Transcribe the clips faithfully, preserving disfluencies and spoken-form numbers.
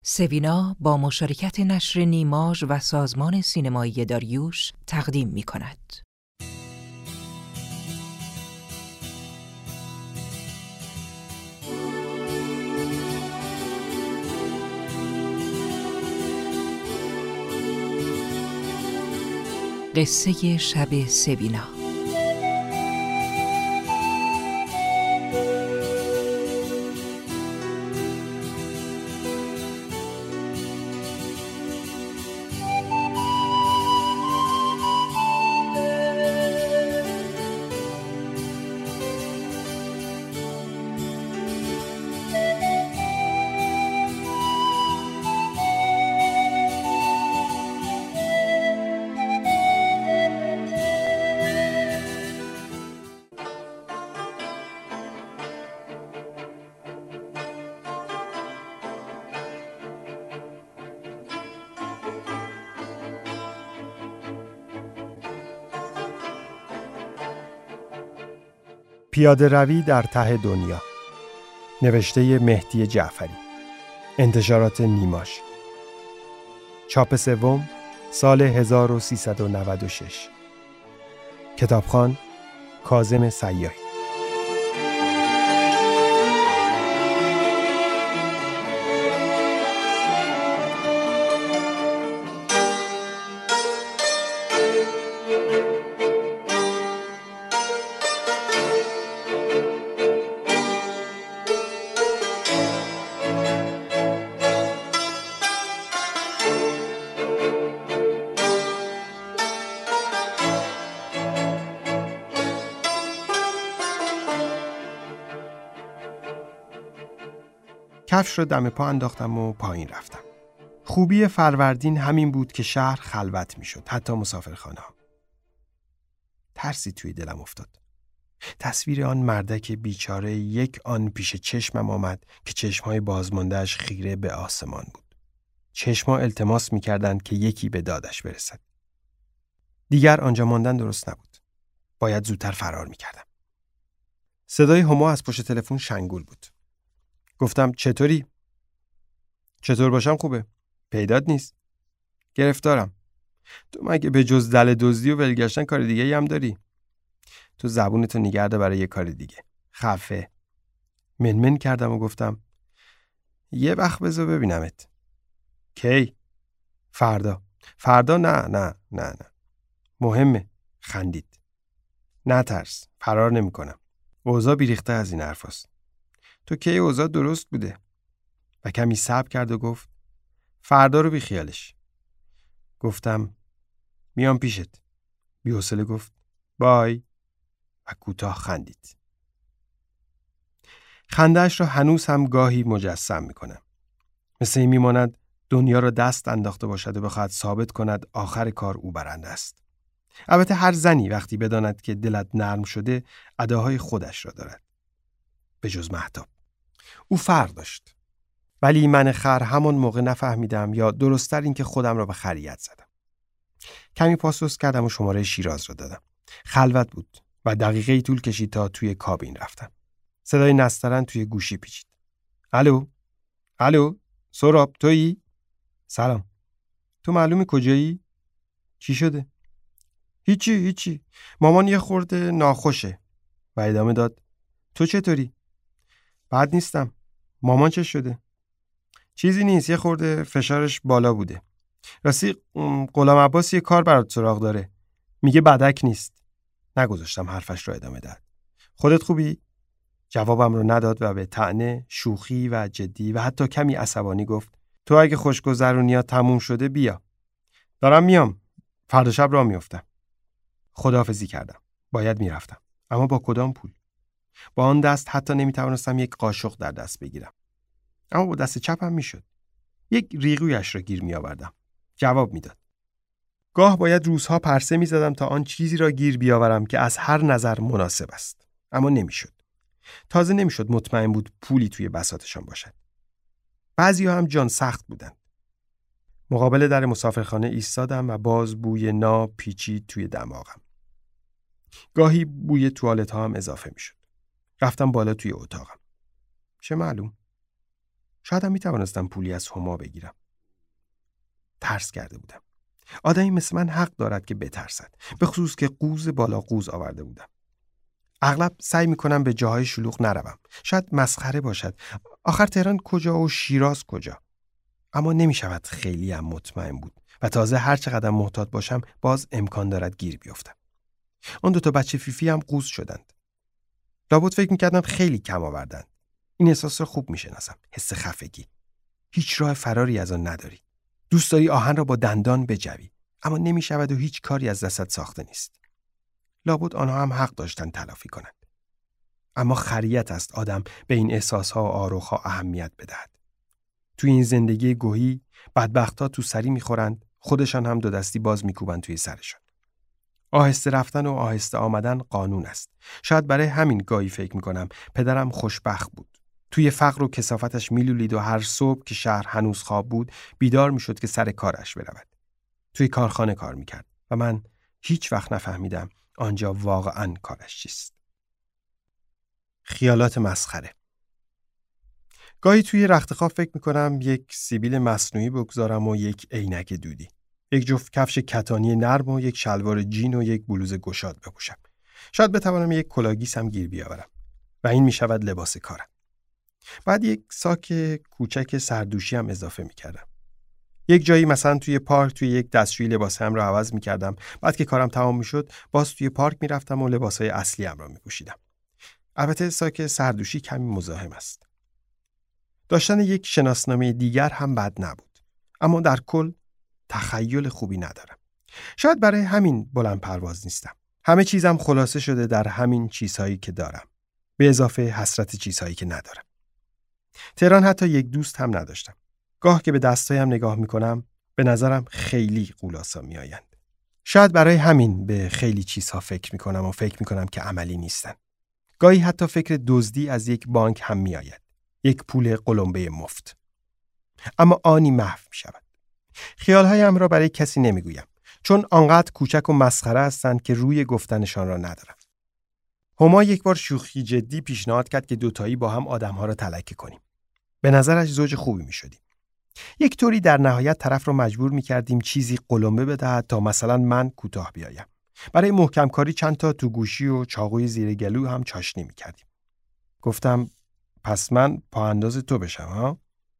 سوینا با مشارکت نشر نیماژ و سازمان سینمایی داریوش تقدیم می کند. قصه شب سوینا. پیاده روی در ته دنیا، نوشته مهدی جعفری، انتشارات نیماژ، چاپ سوم، سال هزار و سیصد و نود و شش، کتابخوان کاظم سیاحی. کفش رو دم پا انداختم و پایین رفتم. خوبی فروردین همین بود که شهر خلوت می شد، حتی مسافرخانه ها. ترسی توی دلم افتاد. تصویر آن مردک بیچاره یک آن پیش چشمم آمد که چشمهای بازماندهش خیره به آسمان بود. چشمها التماس می کردند که یکی به دادش برسد. دیگر آنجا ماندن درست نبود. باید زودتر فرار می کردم. صدای هما از پشت تلفن شنگول بود. گفتم چطوری؟ چطور باشم خوبه؟ پیدات نیست. گرفتارم. تو مگه به جز دل دزدی و ولگشتن کار دیگه هم داری؟ تو زبونتو نگرده برای یه کار دیگه. خفه. منمن کردم و گفتم یه وقت بذار ببینمت. کی؟ فردا. فردا نه نه نه نه. مهمه. خندید. نه ترس. فرار نمی کنم. اوضاع بیریخته از این حرفاست. تو کی اوضاع درست بوده؟ و کمی صبر کرد و گفت فردا رو بی خیالش. گفتم میام پیشت. بی حوصله گفت بای و کوتاه خندید. خنده‌اش را هنوز هم گاهی مجسم میکنم. مثل این میماند دنیا را دست انداخته باشد و بخواهد ثابت کند آخر کار او برنده است. البته هر زنی وقتی بداند که دلت نرم شده اداهای خودش را دارد. به جز مهتاب. او فرق داشت. ولی من خر همون موقع نفهمیدم، یا درست‌تر این که خودم را به خریت زدم. کمی پاسوس کردم و شماره شیراز را دادم. خلوت بود و دقیقه‌ای طول کشید تا توی کابین رفتم. صدای نسترن توی گوشی پیچید. الو؟ الو؟ سراب تویی؟ سلام. تو معلومی کجایی؟ چی شده؟ هیچی هیچی. مامان یه خورده ناخوشه. و ادامه داد تو چطوری؟ بد نیستم. مامان چه شده؟ چیزی نیست، یه خورده فشارش بالا بوده. راستی غلام عباس یه کار برات سراغ داره. میگه بدک نیست. نگذاشتم حرفش رو ادامه داد. خودت خوبی؟ جوابم رو نداد و به طعنه، شوخی و جدی و حتی کمی عصبانی گفت تو اگه خوشگذرونیات تموم شده بیا. دارم میام. فردا شب راه میافتم. خداحافظی کردم. باید میرفتم. اما با کدام پول؟ با آن دست حتی نمیتوانستم یک قاشق در دست بگیرم. اما با دست چپم میشد. یک ریغویش را گیر می آوردم. جواب میداد. گاه باید روزها پرسه می زدم تا آن چیزی را گیر بیاورم که از هر نظر مناسب است. اما نمیشد. تازه نمیشد مطمئن بود پولی توی بساطشان باشد. بعضی‌ها هم جان سخت بودند. مقابل در مسافرخانه ایستادم و باز بوی ناب پیچید توی دماغم. گاهی بوی توالت ها هم اضافه میشد. رفتم بالا توی اتاقم. چه معلوم؟ شاید هم میتوانستم پولی از هما بگیرم. ترس کرده بودم. آدمی مثل من حق دارد که بترسد، به خصوص که قوز بالا قوز آورده بودم. اغلب سعی میکنم به جاهای شلوغ نروم. شاید مسخره باشد. آخر تهران کجا و شیراز کجا؟ اما نمیشود خیلی هم مطمئن بود و تازه هر چقدر محتاط باشم باز امکان دارد گیر بیفتم. اون دو تا بچه فیفی هم قوز شدند. لابد فکر میکردم خیلی کم آوردند. این احساس رو خوب میشناسم، حس خفگی. هیچ راه فراری از آن نداری. دوست داری آهن را با دندان بجوی، اما نمیشود و هیچ کاری از دستت ساخته نیست. لابد آنها هم حق داشتن تلافی کنند. اما خریت است آدم به این احساسها و آروخها اهمیت بدهد. توی این زندگی گوهی بدبخت‌ها تو سری میخورند، خودشان هم دو دستی باز میکوبند توی سرشان. آهسته رفتن و آهسته آمدن قانون است. شاید برای همین گاهی فکر میکنم پدرم خوشبخت بود. توی فقر و کثافتش میلولید و هر صبح که شهر هنوز خواب بود بیدار میشد که سر کارش برود. توی کارخانه کار میکرد و من هیچ وقت نفهمیدم آنجا واقعاً کارش چیست. خیالات مسخره. گاهی توی رخت خواب فکر میکنم یک سیبیل مصنوعی بگذارم و یک عینک دودی، یک جفت کفش کتانی نرم و یک شلوار جین و یک بلوز گشاد بپوشم. شاید بتوانم یک کلاگیس هم گیر بیاورم و این میشود لباس کارم. بعد یک ساک کوچک سردوشی هم اضافه میکردم. یک جایی مثلا توی پارک توی یک دستشویی لباسم رو عوض میکردم. بعد که کارم تمام میشد باز توی پارک میرفتم و لباسای اصلی ام رو میپوشیدم. البته ساک سردوشی کمی مزاحم است. داشتن یک شناسنامه دیگر هم بد نبود. اما در کل تخیل خوبی ندارم. شاید برای همین بلند پرواز نیستم. همه چیزم خلاصه شده در همین چیزهایی که دارم، به اضافه حسرت چیزهایی که ندارم. تهران حتی یک دوست هم نداشتم. گاه که به دستایم نگاه میکنم به نظرم خیلی غولاسا میآیند. شاید برای همین به خیلی چیزها فکر میکنم و فکر میکنم که عملی نیستن. گاهی حتی فکر دزدی از یک بانک هم میآید. یک پول قلمبه مفت. اما آنی محو میشود. خیالهایم را برای کسی نمیگویم، چون آنقدر کوچک و مسخره هستند که روی گفتنشان را ندارم. هما یک بار شوخی جدی پیشنهاد کرد که دوتایی با هم آدمها را تلکه کنیم. به نظرش زوج خوبی می شدیم. یک طوری در نهایت طرف را مجبور می کردیم چیزی قلمبه بدهد تا مثلا من کوتاه بیایم. برای محکم کاری چند تا تو گوشی و چاقوی زیر گلو هم چاشنی می کردیم. گفتم پس من پا انداز تو بشم ها؟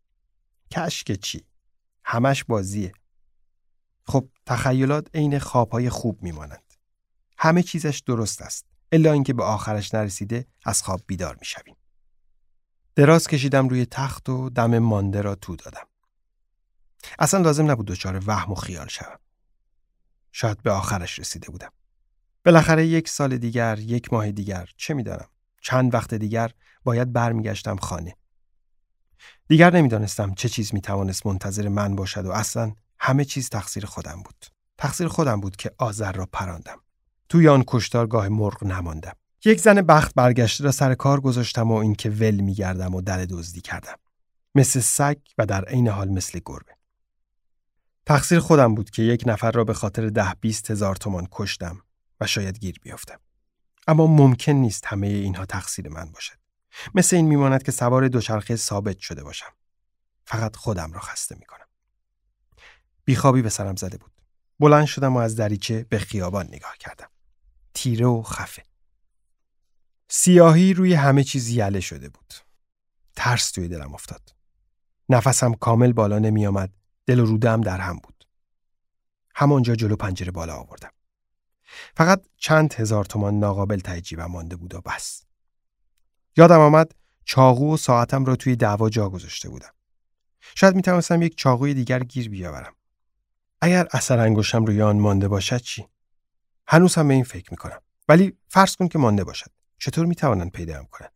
کشک چی؟ همش بازیه. خب تخیلات عین خوابهای خوب می مانند. همه چیزش درست است. الا اینکه به آخرش نرسیده از خواب بیدار می شویم. دراز کشیدم روی تخت و دم مانده را تو دادم. اصلا لازم نبود دچار وهم و خیال شوم. شاید به آخرش رسیده بودم. بالاخره یک سال دیگر، یک ماه دیگر، چه می‌دانم، چند وقت دیگر باید برمیگشتم خانه. دیگر نمی‌دانستم چه چیز می‌توانست منتظر من باشد و اصلا همه چیز تقصیر خودم بود. تقصیر خودم بود که آذر را پراندم. توی آن کشتارگاه مرغ نماندم. یک زن بخت برگشته را سر کار گذاشتم و این که ول می‌گردم و در دزدی کردم. مثل سگ و در عین حال مثل گربه. تقصیر خودم بود که یک نفر را به خاطر ده بیست هزار تومان کشتم و شاید گیر بیافتم. اما ممکن نیست همه اینها تقصیر من باشد. مثل این میماند که سوار دوچرخه ثابت شده باشم. فقط خودم را خسته میکنم. بیخوابی به سرم زده بود. بلند شدم و از دریچه به خیابان نگاه کردم. تیره و خفه. سیاهی روی همه چیز یله شده بود. ترس توی دلم افتاد. نفسم کامل بالا نمی آمد. دل و روده‌ام در هم بود. همانجا جلو پنجره بالا آوردم. فقط چند هزار تومان ناقابل ته جیبم مانده بود و بس. یادم آمد چاقو و ساعتم را توی دعوا جا گذاشته بودم. شاید می توانستم یک چاقوی دیگر گیر بیاورم. اگر اثر انگشتم روی آن مانده باشد چی؟ هنوز هم به این فکر می کنم. ولی فرض کن که مانده باشد. چطور می توانند پیداام کنند؟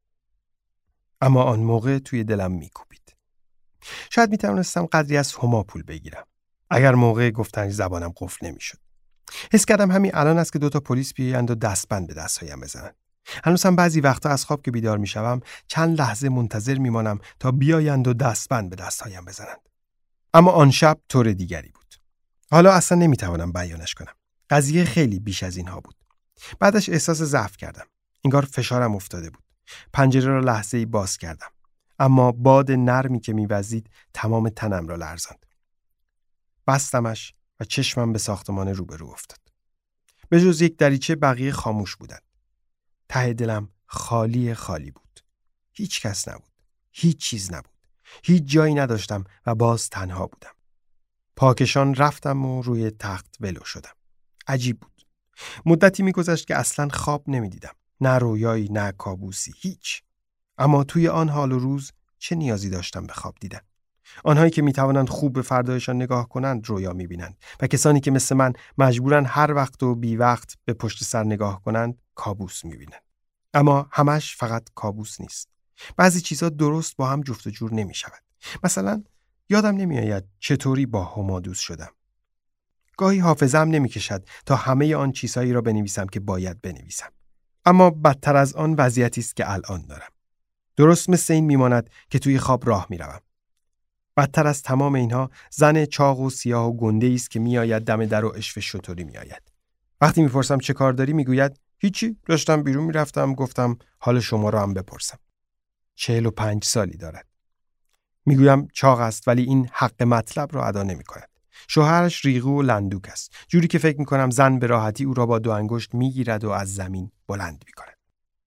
اما آن موقع توی دلم می کوبید. شاید می توانستم قدری از هما پول بگیرم. اگر موقع گفتن زبانم قفل نمی شد. حس کردم همین الان است که دوتا پلیس بیایند و دستبند به دستهایم بزنند. هنوز هم بعضی وقتا از خواب که بیدار می شوم چند لحظه منتظر می مانم تا بیایند و دستبند به دستهایم بزنند. اما آن شب طور دیگری بود. حالا اصلا نمی توانم بیانش کنم. قضیه خیلی بیش از اینها بود. بعدش احساس ضعف کردم. انگار فشارم افتاده بود. پنجره را لحظه‌ای باز کردم. اما باد نرمی که می‌وزید تمام تنم را لرزاند. بستمش و چشمم به ساختمان روبرو افتاد. به جز یک دریچه بقیه خاموش بودند. ته دلم خالی خالی بود. هیچ کس نبود. هیچ چیز نبود. هیچ جایی نداشتم و باز تنها بودم. پاکشان رفتم و روی تخت ولو شدم. عجیب بود. مدتی می‌گذشت که اصلاً خواب نمی‌دیدم. نه رویایی نه کابوسی، هیچ. اما توی آن حال و روز چه نیازی داشتم به خواب دیدن؟ آنهایی که می‌توانند خوب به فردایشان نگاه کنند رویا می‌بینند و کسانی که مثل من مجبورن هر وقت و بی وقت به پشت سر نگاه کنند کابوس می‌بینند. اما همش فقط کابوس نیست. بعضی چیزا درست با هم جفت و جور نمی‌شود. مثلا یادم نمی‌آید چطوری با هما دوست شدم. گاهی حافظه‌ام نمی‌کشد تا همه آن چیزهایی را بنویسم که باید بنویسم. اما بدتر از آن وضعیتی است که الان دارم. درست مثل این میماند که توی خواب راه میروم. بدتر از تمام اینها زن چاق و سیاه و گنده است که میآید دم در و اشوه شطوری میآید. وقتی میپرسم چه کار داری میگوید هیچی، داشتم بیرون میرفتم، گفتم حال شما رو هم بپرسم. چهل و پنج سالی دارد. میگویم چاق است ولی این حق مطلب را ادا نمیکند. شوهرش ریغو و لندوک است، جوری که فکر میکنم زن به راحتی او را با دو انگشت میگیرد و از زمین بلند میکند.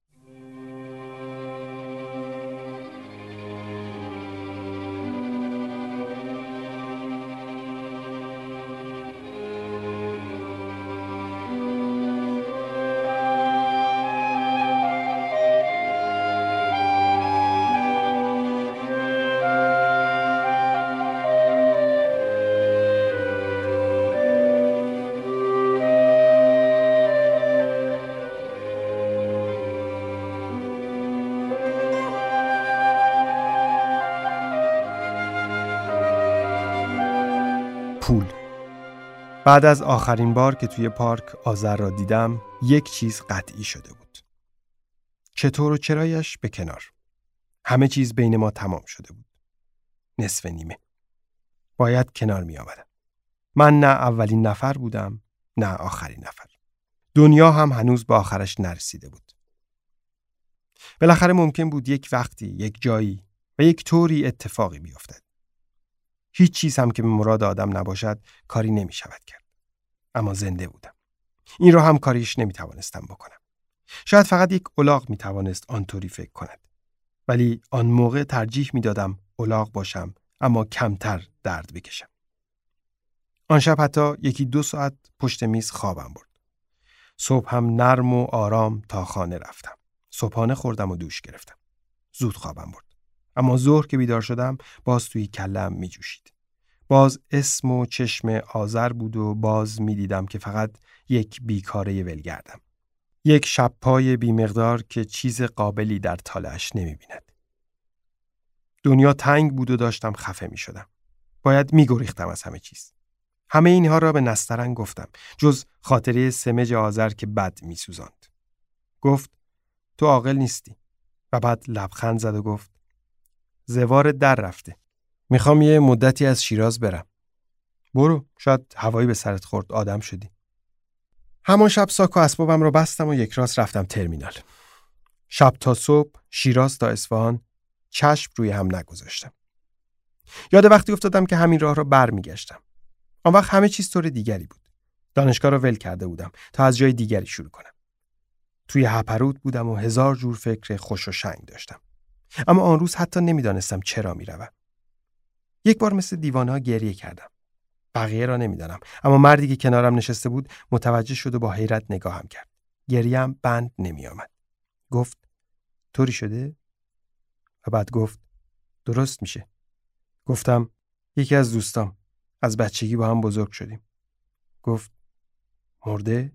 پول. بعد از آخرین بار که توی پارک آذر را دیدم، یک چیز قطعی شده بود. چطور و چرایش به کنار. همه چیز بین ما تمام شده بود. نصف نیمه. باید کنار می آمدم. من نه اولین نفر بودم، نه آخرین نفر. دنیا هم هنوز به آخرش نرسیده بود. بالاخره ممکن بود یک وقتی، یک جایی و یک طوری اتفاقی بیفتد. هیچ چیز هم که به مراد آدم نباشد کاری نمی شود کرد. اما زنده بودم. این را هم کاریش نمی توانستم بکنم. شاید فقط یک الاغ می توانست آنطوری فکر کند. ولی آن موقع ترجیح می دادم الاغ باشم اما کمتر درد بکشم. آن شب حتی یکی دو ساعت پشت میز خوابم برد. صبح هم نرم و آرام تا خانه رفتم. صبحانه خوردم و دوش گرفتم. زود خوابم برد. اما ظهر که بیدار شدم باز توی کلم می جوشید. باز اسم و چشم آذر بود و باز می دیدم که فقط یک بیکاره ولگردم. یک شب پای بی مقدار که چیز قابلی در طالعش نمی بیند. دنیا تنگ بود و داشتم خفه می شدم. باید می گریختم از همه چیز. همه اینها را به نسترن گفتم جز خاطره سمج آذر که بد می سوزاند. گفت تو عاقل نیستی و بعد لبخند زد و گفت زوار در رفته. میخوام یه مدتی از شیراز برم. برو، شاید هوایی به سرت خورد آدم شدی. همان شب ساک و اسبابم رو بستم و یک راست رفتم ترمینال. شب تا صبح، شیراز تا اصفهان، چشم روی هم نگذاشتم. یاد وقتی افتادم که همین راه را برمیگشتم. آن وقت همه چیز طور دیگری بود. دانشگاه را ول کرده بودم تا از جای دیگری شروع کنم. توی هپرود بودم و هزار جور فکر خوش و شنگ داشتم. اما آن روز حتی نمیدانستم چرا میروم. یک بار مثل دیوانه‌ها گریه کردم. بقیه را نمیدانم، اما مردی که کنارم نشسته بود متوجه شد و با حیرت نگاهم کرد. گریه‌ام بند نمی آمد. گفت طوری شده؟ و بعد گفت درست میشه. گفتم یکی از دوستام، از بچگی با هم بزرگ شدیم. گفت مرده؟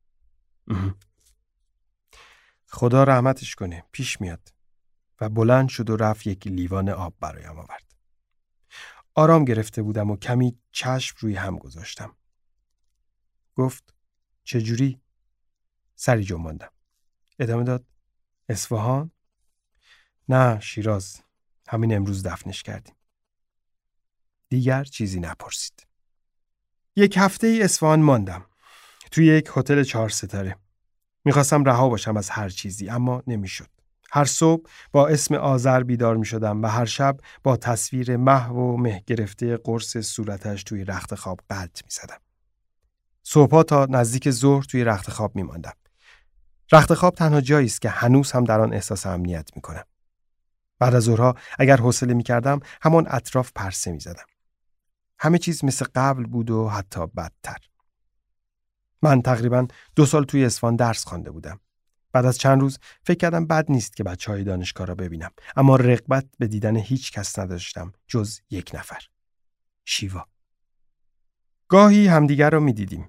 خدا رحمتش کنه، پیش میاد. و بلند شد و رفت یک لیوان آب برایم آورد. آرام گرفته بودم و کمی چشم روی هم گذاشتم. گفت چجوری؟ سری جنباندم. ادامه داد اصفهان؟ نه، شیراز. همین امروز دفنش کردیم. دیگر چیزی نپرسید. یک هفته ای اصفهان ماندم. توی یک هتل چهار ستاره. میخواستم رها باشم از هر چیزی اما نمیشد. هر صبح با اسم آذر بیدار می شدم و هر شب با تصویر محو و مه گرفته قرص صورتش توی رخت خواب قلط می زدم. صبحا تا نزدیک ظهر توی رخت خواب می ماندم. رخت خواب تنها جایی است که هنوز هم در آن احساس امنیت می کنم. بعد از ظهرها اگر حوصله می کردم همان اطراف پرسه می زدم. همه چیز مثل قبل بود و حتی بدتر. من تقریباً دو سال توی اصفهان درس خوانده بودم. بعد از چند روز فکر کردم بد نیست که بچه‌های دانشگاه را ببینم، اما رغبت به دیدن هیچ کس نداشتم جز یک نفر، شیوا. گاهی همدیگر را می‌دیدیم.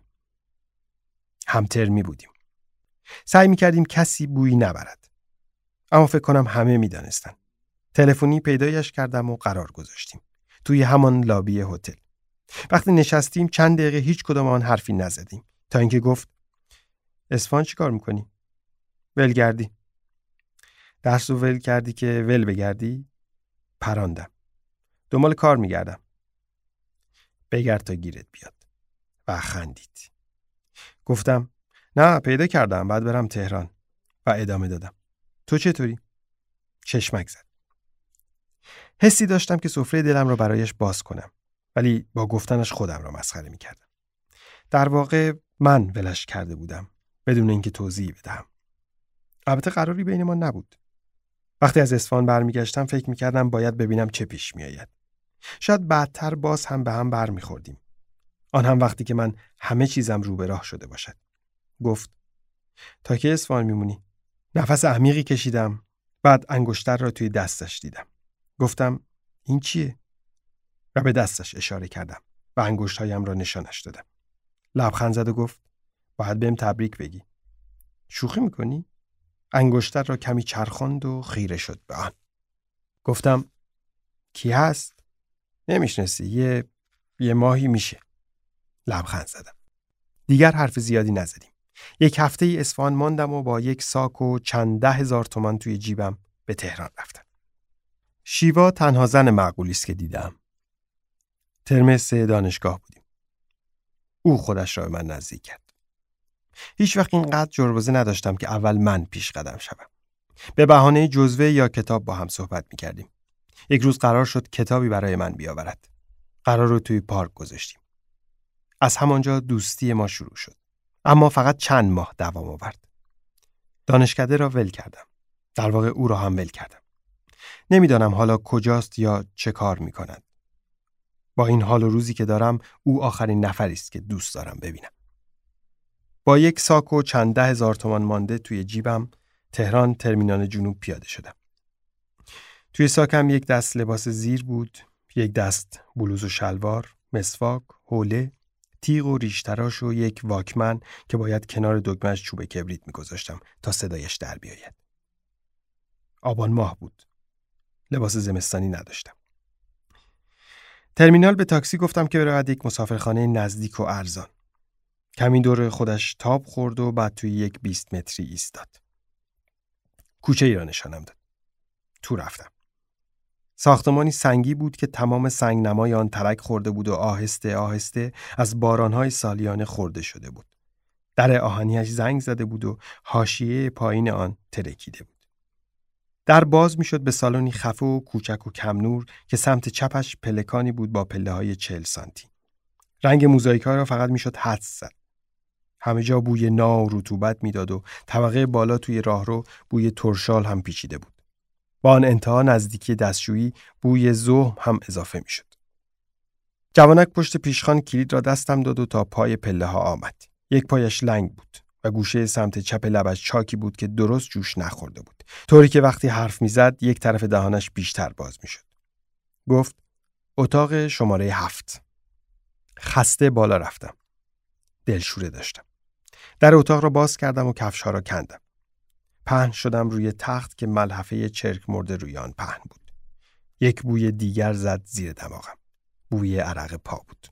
همترمی بودیم. سعی می‌کردیم کسی بویی نبرد. اما فکر کنم همه می‌دانستند. تلفنی پیدایش کردم و قرار گذاشتیم. توی همان لابی هتل. وقتی نشستیم چند دقیقه هیچ کدام آن حرفی نزدیم تا اینکه گفت اصفهان چی کار می‌کنی؟ ولگردی. درس رو ول کردی که ول بگردی؟ پراندم. دنبال کار میگردم. بگرد تا گیرت بیاد. و خندید. گفتم نه پیدا کردم، بعد برم تهران. و ادامه دادم. تو چطوری؟ چشمک زد. حسی داشتم که سفره دلم رو برایش باز کنم، ولی با گفتنش خودم رو مسخره میکردم. در واقع من ولش کرده بودم بدون اینکه توضیح بدهم. البته قراری بین ما نبود. وقتی از اصفهان برمیگشتم فکر میکردم باید ببینم چه پیش میآید. شاید بعدتر باز هم به هم برمیخوردیم. آن هم وقتی که من همه چیزم رو به راه شده باشد. گفت تا کی اصفهان میمونی؟ نفس عمیقی کشیدم. بعد انگشتر را توی دستش دیدم. گفتم این چیه؟ و به دستش اشاره کردم و انگشتهایم را نشانش دادم. لبخند زد و گفت باید بهم تبریک بگی. شوخی میکنی؟ انگشتر را کمی چرخاند و خیره شد به آن. گفتم کی هست؟ نمیشناسی، یه یه ماهی میشه. لبخند زدم. دیگر حرف زیادی نزدیم. یک هفته ای اصفهان ماندم و با یک ساک و چند ده هزار تومان توی جیبم به تهران رفتم. شیوا تنها زن معقولی است که دیدم. ترم سه دانشگاه بودیم. او خودش را به من نزدیک کرد. هیچ وقت اینقدر جربوزه نداشتم که اول من پیش قدم شدم. به بهانه جزوه یا کتاب با هم صحبت می‌کردیم. یک روز قرار شد کتابی برای من بیاورد. قرار رو توی پارک گذاشتیم. از همانجا دوستی ما شروع شد. اما فقط چند ماه دوام آورد. دانشکده را ول کردم. در واقع او را هم ول کردم. نمیدانم حالا کجاست یا چه کار می‌کند. با این حال و روزی که دارم او آخرین نفری است که دوست دارم ببینم. با یک ساک و چند ده هزار تومان مانده توی جیبم تهران ترمینال جنوب پیاده شدم. توی ساکم یک دست لباس زیر بود، یک دست بلوز و شلوار، مسواک، حوله، تیغ و ریشتراش و یک واکمن که باید کنار دکمه‌اش چوب کبریت می‌گذاشتم تا صدایش در بیاید. آبان ماه بود. لباس زمستانی نداشتم. ترمینال به تاکسی گفتم که برود یک مسافرخانه نزدیک و ارزان. کمی دور خودش تاب خورد و بعد توی یک بیست متری ایستاد. کوچه ای را نشانم داد. تو رفتم. ساختمانی سنگی بود که تمام سنگ نمای آن ترک خورده بود و آهسته آهسته از بارانهای سالیانه خورده شده بود. در آهنیش زنگ زده بود و حاشیه پایین آن ترکیده بود. در باز می شد به سالنی خفه و کوچک و کم نور که سمت چپش پلکانی بود با پله های چهل سانتی. رنگ موزاییک ها را فقط می شد حدس زد. همه جا بوی نا و رطوبت میداد و طبقه بالا توی راهرو بوی ترشال هم پیچیده بود. با آن انتها نزدیکی دستشویی بوی زهم هم اضافه میشد. جوانک پشت پیشخوان کلید را دستم داد و تا پای پله ها آمد. یک پایش لنگ بود و گوشه سمت چپ لبش چاکی بود که درست جوش نخورده بود، طوری که وقتی حرف میزد یک طرف دهانش بیشتر باز میشد. گفت اتاق شماره هفت. خسته بالا رفتم. دلشوره داشتم. در اتاق را باز کردم و کفش‌ها را کندم. پهن شدم روی تخت که ملحفه چرک مرده روی آن پهن بود. یک بوی دیگر زد زیر دماغم. بوی عرق پا بود.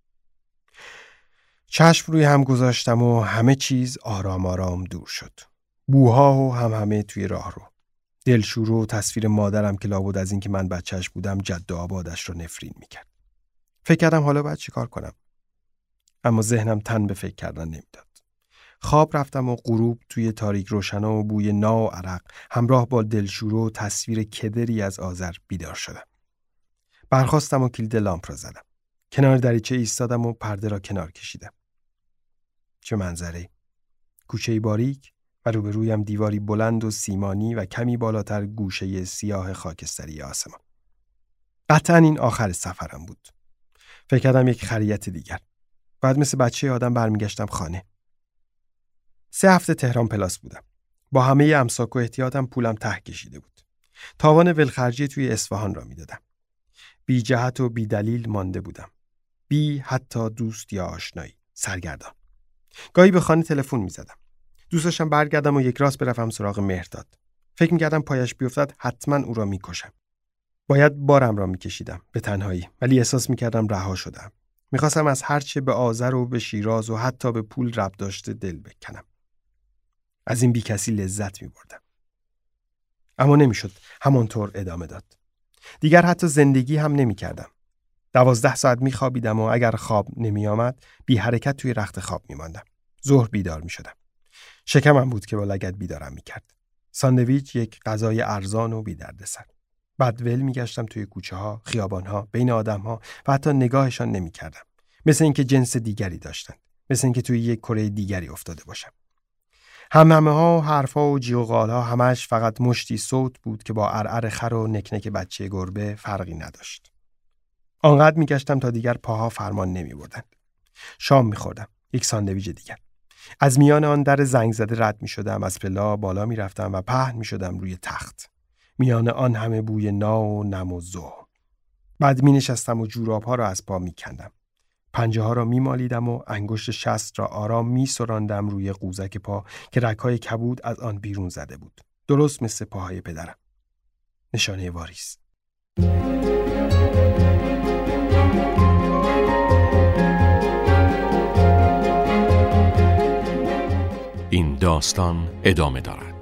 چشم روی هم گذاشتم و همه چیز آرام آرام دور شد. بوها و هم همه توی راه رو. دلشوره و تصویر مادرم که لابد از این که من بچهش بودم جد و آبادش رو نفرین میکرد. فکر کردم حالا باید چی کار کنم. اما ذهنم تن به فکر کردن نمیداد. خواب رفتم و غروب توی تاریک روشنا و بوی نا و عرق همراه با دلشوره و تصویر کدری از آذر بیدار شدم. برخاستم و کلید لامپ را زدم. کنار دریچه ایستادم و پرده را کنار کشیدم. چه منظره! کوچه‌ای باریک و روبرویم دیواری بلند و سیمانی و کمی بالاتر گوشه سیاه خاکستری آسمان. قطعاً این آخر سفرم بود. فکر کردم یک خریت دیگر. بعد مثل بچه آدم برمیگشتم خانه. سه هفته تهران پلاس بودم. با همه امساک و احتیاطم پولم ته کشیده بود. تاوان ولخرجی توی اصفهان را میدادم. بی جهت و بی دلیل مانده بودم. بی حتی دوست یا آشنایی. سرگردان. گاهی به خانه تلفن میزدم. دوست داشتم برگردم و یک راست بروم سراغ مهرداد. فکر می‌کردم پایش بیفتد حتما او را میکشم. باید بارم را میکشیدم به تنهایی، ولی احساس میکردم رها شدم. میخواستم از هرچه به آذر و به شیراز و حتی به پول ربط داشته دل بکنم. از این بیکسی لذت میبردم. اما نمیشد همانطور ادامه داد. دیگر حتی زندگی هم نمیکردم. دوازده ساعت میخوابیدم و اگر خواب نمیآمد بی حرکت توی رخت خواب میماندم. ظهر بیدار میشدم. شکمم بود که با لگد بیدارم میکرد. ساندویچ یک غذای ارزان و بی دردسر. بعد ول میگشتم توی کوچه ها، خیابان ها، بین آدم ها و حتی نگاهشان نمیکردم. مثل اینکه جنس دیگری داشتند. مثل اینکه توی یک کره دیگری افتاده باشم. همهمه ها و حرفا و جیغ و قال ها همش فقط مشتی صوت بود که با ارعر خر و نکنک بچه گربه فرقی نداشت. آنقدر میگشتم تا دیگر پاها فرمان نمیبردند. شام میخوردم. یک ساندویچ دیگر. از میان آن در زنگ زده رد میشدم، از پلا بالا میرفتم و پهن میشدم روی تخت. میان آن همه بوی نا و نم و زو. بعد می نشستم و جوراب ها را از پا می کندم. پنجه ها را می مالیدم و انگشت شست را آرام می سراندم روی قوزک پا که رگ‌های کبود از آن بیرون زده بود. درست مثل پاهای پدرم. نشانه واریس. این داستان ادامه دارد.